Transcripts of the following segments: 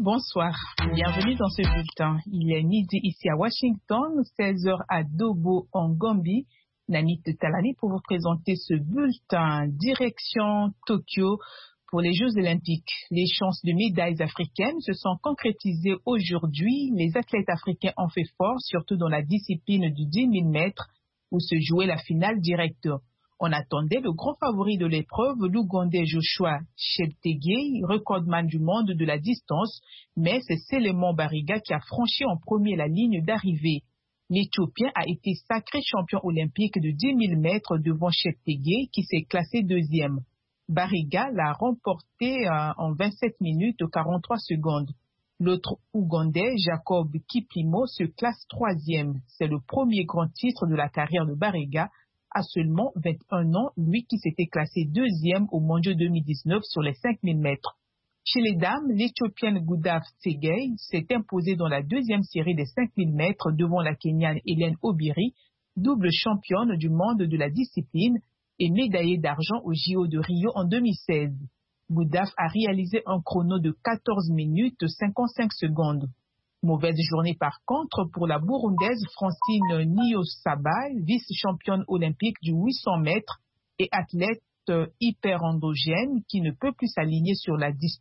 Bonsoir, bienvenue dans ce bulletin. Il est midi ici à Washington, 16h à Dobo en Gambie. Nanit Talani pour vous présenter ce bulletin. Direction Tokyo pour les Jeux Olympiques. Les chances de médailles africaines se sont concrétisées aujourd'hui. Les athlètes africains ont fait fort, surtout dans la discipline du 10 000 mètres où se jouait la finale directe. On attendait le grand favori de l'épreuve, l'Ougandais Joshua Cheptegei, recordman du monde de la distance, mais c'est Selemon Bariga qui a franchi en premier la ligne d'arrivée. L'Éthiopien a été sacré champion olympique de 10 000 mètres devant Cheptegei qui s'est classé deuxième. Bariga l'a remporté en 27 minutes 43 secondes. L'autre Ougandais, Jacob Kiplimo, se classe troisième. C'est le premier grand titre de la carrière de Bariga, à seulement 21 ans, lui qui s'était classé deuxième au Mondiaux 2019 sur les 5000 mètres. Chez les dames, l'Éthiopienne Gudaf Tsegay s'est imposée dans la deuxième série des 5000 mètres devant la Kenyane Hélène Obiri, double championne du monde de la discipline et médaillée d'argent au JO de Rio en 2016. Gudaf a réalisé un chrono de 14 minutes 55 secondes. Mauvaise journée par contre pour la Burundaise Francine Niyonsaba, vice-championne olympique du 800 mètres et athlète hyper endogène qui ne peut plus s'aligner sur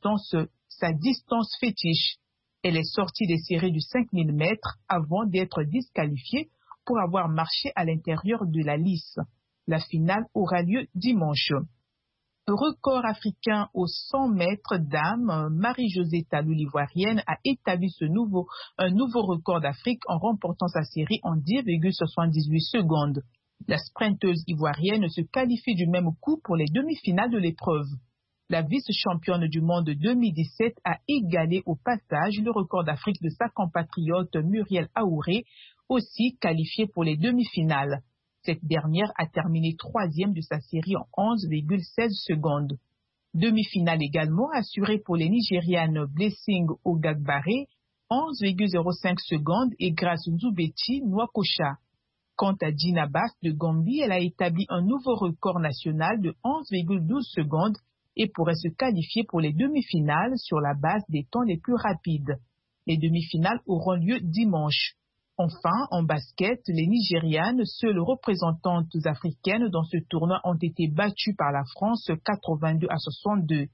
sa distance fétiche. Elle est sortie des séries du 5000 mètres avant d'être disqualifiée pour avoir marché à l'intérieur de la lice. La finale aura lieu dimanche. Record africain aux 100 mètres dames, Marie-Josée Talou, l'Ivoirienne, a établi un nouveau record d'Afrique en remportant sa série en 10,78 secondes. La sprinteuse ivoirienne se qualifie du même coup pour les demi-finales de l'épreuve. La vice-championne du monde 2017 a égalé au passage le record d'Afrique de sa compatriote Muriel Aouré, aussi qualifiée pour les demi-finales. Cette dernière a terminé troisième de sa série en 11,16 secondes. Demi-finale également assurée pour les Nigérianes Blessing Ogagbare, 11,05 secondes et Grace Nzubeti Nwakosha. Quant à Gina Bass de Gambie, elle a établi un nouveau record national de 11,12 secondes et pourrait se qualifier pour les demi-finales sur la base des temps les plus rapides. Les demi-finales auront lieu dimanche. Enfin, en basket, les Nigérianes, seules représentantes africaines dans ce tournoi, ont été battues par la France 82 à 62,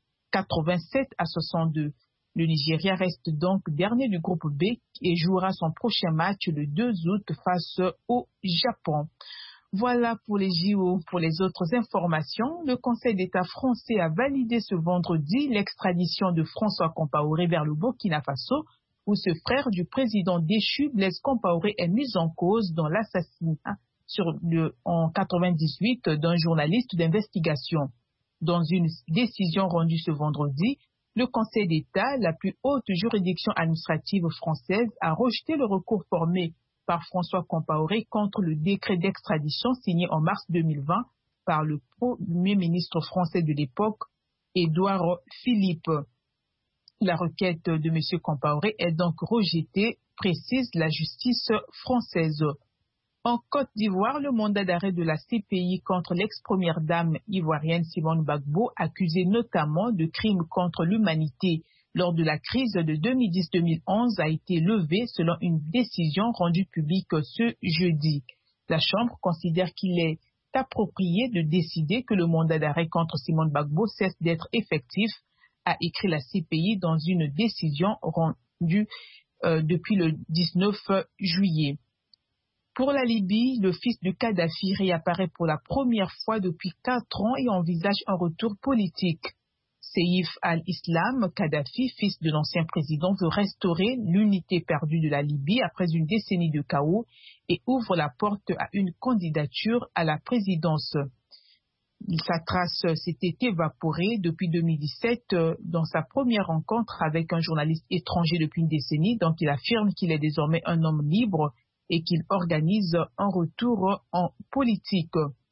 87 à 62. Le Nigeria reste donc dernier du groupe B et jouera son prochain match le 2 août face au Japon. Voilà pour les JO. Pour les autres informations, le Conseil d'État français a validé ce vendredi l'extradition de François Compaoré vers le Burkina Faso, où ce frère du président déchu, Blaise Compaoré, est mis en cause dans l'assassinat en 98 d'un journaliste d'investigation. Dans une décision rendue ce vendredi, le Conseil d'État, la plus haute juridiction administrative française, a rejeté le recours formé par François Compaoré contre le décret d'extradition signé en mars 2020 par le Premier ministre français de l'époque, Édouard Philippe. La requête de M. Compaoré est donc rejetée, précise la justice française. En Côte d'Ivoire, le mandat d'arrêt de la CPI contre l'ex-première dame ivoirienne Simone Gbagbo, accusée notamment de crimes contre l'humanité lors de la crise de 2010-2011, a été levé selon une décision rendue publique ce jeudi. La Chambre considère qu'il est approprié de décider que le mandat d'arrêt contre Simone Gbagbo cesse d'être effectif, a écrit la CPI dans une décision rendue depuis le 19 juillet. Pour la Libye, le fils de Kadhafi réapparaît pour la première fois depuis 4 ans et envisage un retour politique. Seif al-Islam Kadhafi, fils de l'ancien président, veut restaurer l'unité perdue de la Libye après une décennie de chaos et ouvre la porte à une candidature à la présidence. Sa trace s'était évaporée depuis 2017 dans sa première rencontre avec un journaliste étranger depuis une décennie. Donc il affirme qu'il est désormais un homme libre et qu'il organise un retour en politique.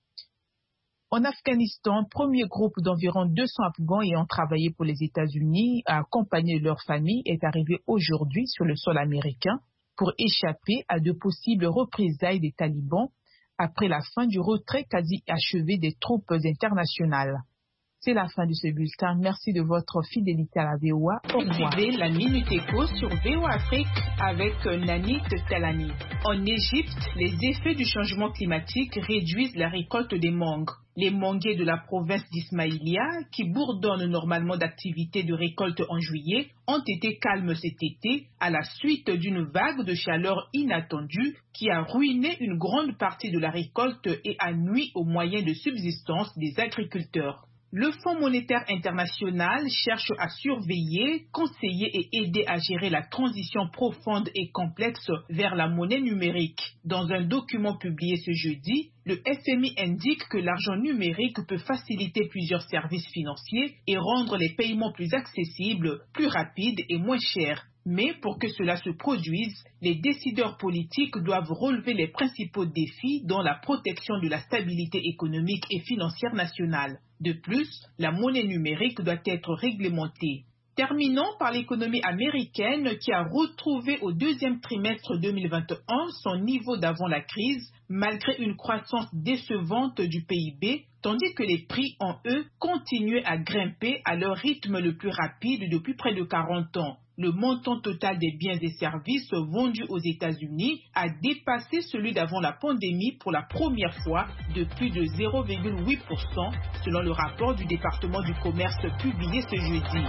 En Afghanistan, premier groupe d'environ 200 Afghans ayant travaillé pour les États-Unis à accompagner leur famille est arrivé aujourd'hui sur le sol américain pour échapper à de possibles représailles des talibans après la fin du retrait quasi achevé des troupes internationales. C'est la fin de ce bulletin. Merci de votre fidélité à la VOA. Au revoir. Suivez la Minute Éco sur VOA Afrique avec Nanit Talani. En Égypte, les effets du changement climatique réduisent la récolte des mangues. Les manguiers de la province d'Ismaïlia, qui bourdonnent normalement d'activités de récolte en juillet, ont été calmes cet été à la suite d'une vague de chaleur inattendue qui a ruiné une grande partie de la récolte et a nui aux moyens de subsistance des agriculteurs. Le Fonds monétaire international cherche à surveiller, conseiller et aider à gérer la transition profonde et complexe vers la monnaie numérique. Dans un document publié ce jeudi, le FMI indique que l'argent numérique peut faciliter plusieurs services financiers et rendre les paiements plus accessibles, plus rapides et moins chers. Mais pour que cela se produise, les décideurs politiques doivent relever les principaux défis dont la protection de la stabilité économique et financière nationale. De plus, la monnaie numérique doit être réglementée. Terminons par l'économie américaine qui a retrouvé au deuxième trimestre 2021 son niveau d'avant la crise, malgré une croissance décevante du PIB, tandis que les prix en eux continuaient à grimper à leur rythme le plus rapide depuis près de 40 ans. Le montant total des biens et services vendus aux États-Unis a dépassé celui d'avant la pandémie pour la première fois de plus de 0,8%, selon le rapport du département du commerce publié ce jeudi.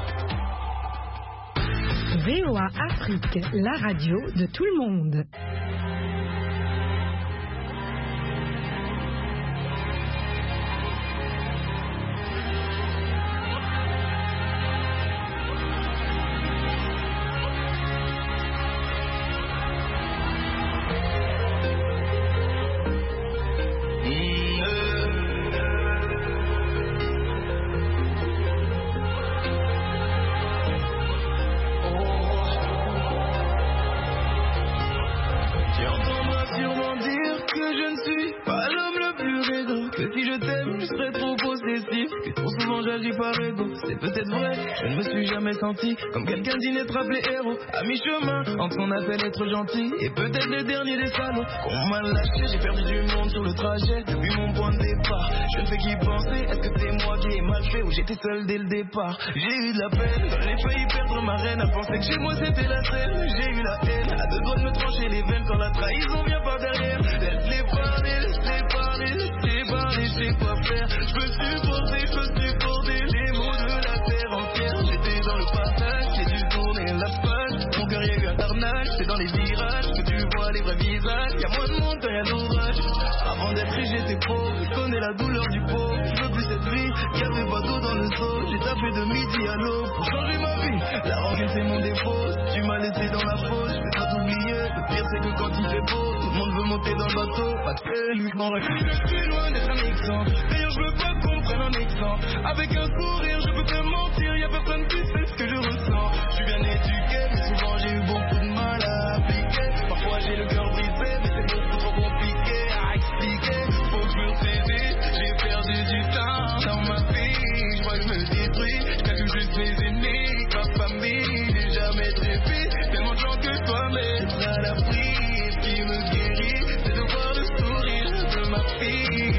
VOA Afrique, la radio de tout le monde. Comme quelqu'un d'inêtre les héros, à mi-chemin, entre on appelle être gentil et peut-être le dernier des salauds. Qu'on m'a lâché, j'ai perdu du monde sur le trajet depuis mon point de départ. Je ne fais qu'y penser, est-ce que c'est moi qui ai mal fait ou j'étais seul dès le départ? J'ai eu de la peine, j'ai failli perdre ma reine à penser que chez moi c'était la scène. J'ai eu la haine, à deux doigts de me trancher les veines quand la trahison vient par derrière. Laisse-les parler, laisse-les parler, laisse-les parler, je sais quoi faire. Je peux supporter les mots de la terre entière. J'étais dans le partage, j'ai dû tourner la page. Mon cœur y a eu un carnage, c'est dans les virages que tu vois les vrais visages. Y'a moins de monde quand y'a l'orage. Avant d'être riche j'étais pauvre, je connais la douleur du pauvre. Je veux plus cette vie, y'avait pas d'eau dans le seau. J'ai tapé de midi à l'aube pour changer ma vie. La rancune c'est mon défaut, tu m'as laissé dans la fosse. Je vais pas t'oublier, le pire c'est que quand il fait beau, tout le monde veut monter dans le bateau. Pas de salut, je suis loin d'être un exemple. D'ailleurs je veux pas qu'on prenne un exemple. Avec un sourire je peux te mentir, y'a personne qui sait ce que je ressens. Je suis bien éduqué, mais souvent j'ai eu beaucoup de mal à appliquer. Parfois j'ai le cœur brisé, mais c'est beaucoup trop compliqué à expliquer. Faut que je me saisisse, j'ai perdu du temps dans ma vie. Je vois que je me détruis, je calcule juste mes ennemis, ma famille. J'ai jamais trépi, tellement de gens que je dois mettre à l'abri. Ce qui me guérit, c'est de voir le sourire de ma fille.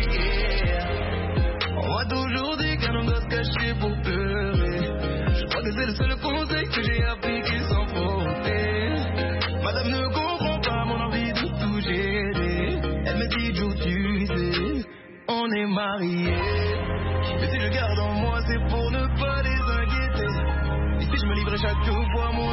On m'a toujours dit qu'un homme doit se cacher pour pleurer. Je crois que c'est le seul conseil que j'ai appliqué sans faute. Madame ne comprend pas mon envie de tout gérer. Elle me dit Joe, tu sais, on est mariés. Mais si je garde en moi, c'est pour ne pas les inquiéter. Et si je me livrais chaque fois, moi